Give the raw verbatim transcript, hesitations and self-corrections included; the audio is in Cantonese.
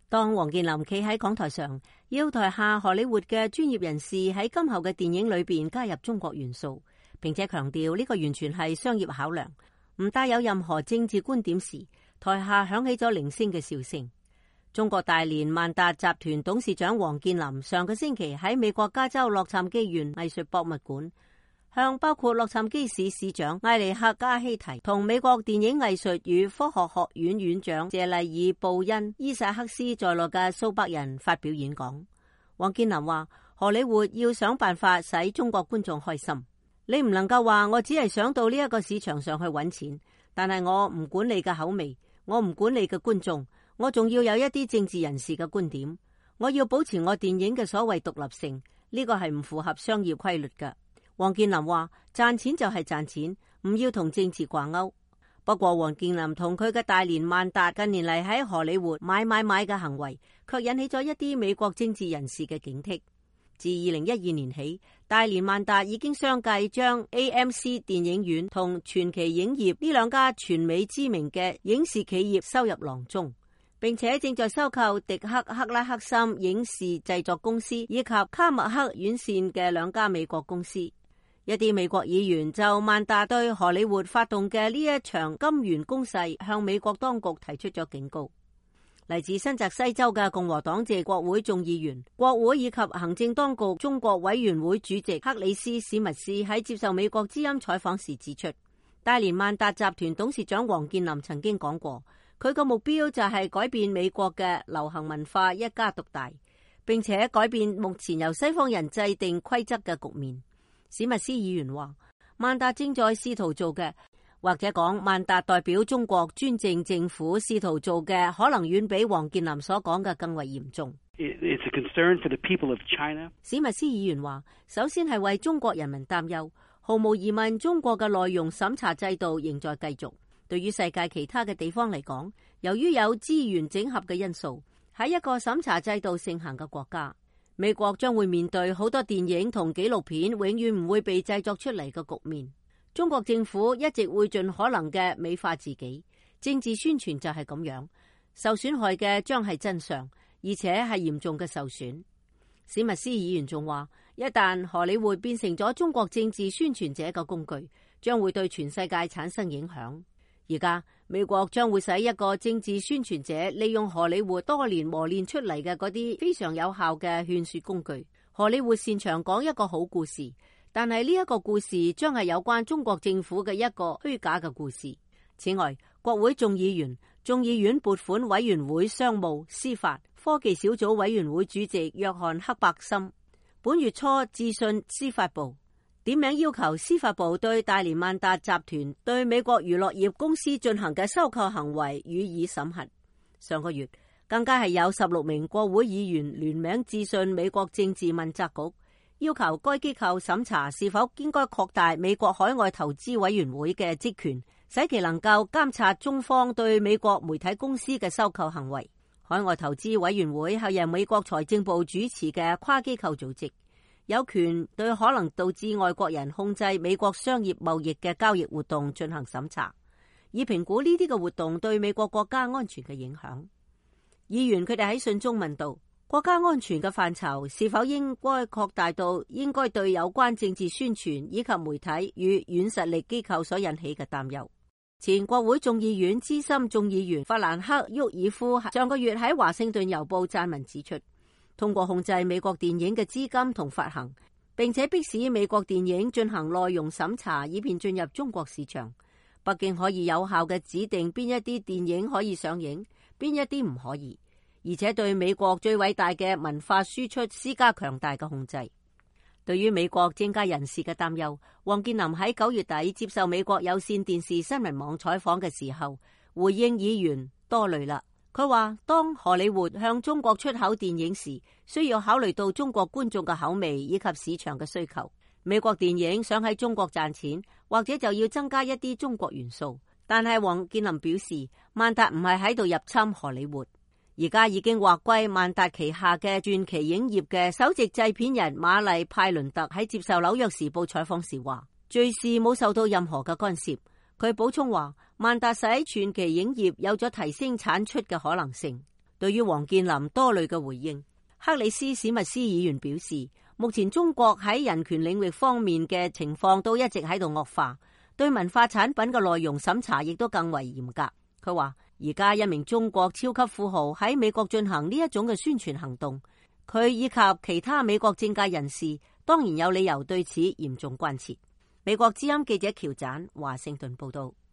當王健林企喺講台上，要台下荷里活嘅專業人士喺今後嘅電影裏邊加入中國元素，並且強調呢個完全係商業考量，唔帶有任何政治觀點時，台下響起咗零星嘅笑聲。中國大連萬達集團董事長王健林上個星期喺美國加州洛杉磯縣藝術博物館，向包括洛杉磯市市長艾利克加希提同美國電影藝術與科學學院院長謝麗爾布恩伊薩克斯在內嘅數百人發表演講。王健林話：荷里活要想辦法使中國觀眾開心，你唔能夠話我只係想到呢一個市場上去揾錢，但係我唔管你嘅口味，我唔管你嘅觀眾，我仲要有一啲政治人士嘅觀點，我要保持我電影嘅所謂獨立性，呢個係唔符合商業規律嘅。王健林話：賺錢就係賺錢，唔要同政治掛鈎。不過王健林同佢嘅大連萬達近年嚟喺荷里活買買買嘅行為，卻引起咗一啲美國政治人士嘅警惕。自二零一二年起，大連萬達已經相繼將 A M C 電影院同傳奇影業呢兩家全美知名嘅影視企業收入囊中，並且正在收購迪克克拉克森影視製作公司以及卡麥克院線嘅兩家美國公司。一啲美國議員就萬達對荷里活發動嘅呢一場金元攻勢，向美國當局提出咗警告。嚟自新澤西州嘅共和黨籍國會眾議員、國會以及行政當局中國委員會主席克里斯史密斯喺接受美國之音採訪時指出，大連萬達集團董事長王健林曾經講過，佢個目標就係改變美國嘅流行文化一家獨大，並且改變目前由西方人制定規則嘅局面。史密斯議員話：萬達正在試圖做嘅，或者講萬達代表中國專政政府試圖做嘅，可能遠比王健林所講嘅更為嚴重。 It's a concern for the people of China. 史密斯議員話：首先係為中國人民擔憂，毫無疑問，中國嘅內容審查制度仍在繼續。對於世界其他嘅地方嚟講，由於有資源整合嘅因素，喺一個審查制度盛行嘅國家，美國將會面對好多電影同紀錄片永遠唔會被製作出嚟嘅局面。中國政府一直會盡可能嘅美化自己，政治宣傳就係咁樣，受損害嘅將係真相，而且係嚴重嘅受損。史密斯議員仲話，一旦荷里活變成咗中國政治宣傳者嘅工具，將會對全世界產生影響。而家美國將會使一個政治宣傳者利用荷里活多年磨練出嚟嘅嗰啲非常有效嘅勸說工具。荷里活擅長講一個好故事，但係呢一個故事將係有關中國政府嘅一個虛假嘅故事。此外，國會眾議員、眾議院撥款委員會商務、司法、科技小組委員會主席約翰克伯森本月初致信司法部，點名要求司法部對大連萬達集團對美國娛樂業公司進行嘅收購行為予以審核。上個月更加係有十六名國會議員聯名致信美國政治問責局，要求該機構審查是否應該擴大美國海外投資委員會嘅職權，使其能夠監察中方對美國媒體公司嘅收購行為。海外投資委員會係由美國財政部主持嘅跨機構組織，有權對可能導致外國人控制美國商業貿易嘅交易活動進行審查，以評估呢啲嘅活動對美國國家安全嘅影響。議員佢哋喺信中問道，國家安全嘅範疇是否應該擴大到應該對有關政治宣傳以及媒體與軟實力機構所引起嘅擔憂。前國會眾議院資深眾議員法蘭克沃爾夫上個月喺華盛頓郵報撰文指出，通過控制美國電影嘅資金同發行，並且迫使美國電影進行內容審查以便進入中國市場，北京可以有效嘅指定邊一啲電影可以上映，邊一啲唔可以，而且對美國最偉大嘅文化輸出施加強大嘅控制。對於美國政界人士嘅擔憂，王健林喺九月底接受美國有線電視新聞網採訪嘅時候，回應議員多慮啦。佢話，當荷里活向中國出口電影時，需要考慮到中國觀眾嘅口味以及市場嘅需求。美國電影想喺中國賺錢，或者就要增加一啲中國元素。但係王健林表示，萬達唔係喺度入侵荷里活。而家已經劃歸萬達旗下嘅傳奇影業嘅首席製片人瑪麗派倫特喺接受紐約時報採訪時話，敘事冇受到任何嘅干涉。佢補充話，萬達使傳奇影業有咗提升產出嘅可能性。 對於王健林多類嘅回應，克里斯史密斯議員表示，目前中國喺人權領域方面嘅情況都一直喺度惡化，對文化產品嘅內容審查亦都更為嚴格。佢話而家一名中國超級富豪喺美國進行呢一種嘅宣傳行動，佢以及其他美國政界人士當然有理由對此嚴重關切。美國之音記者喬展華盛頓報道。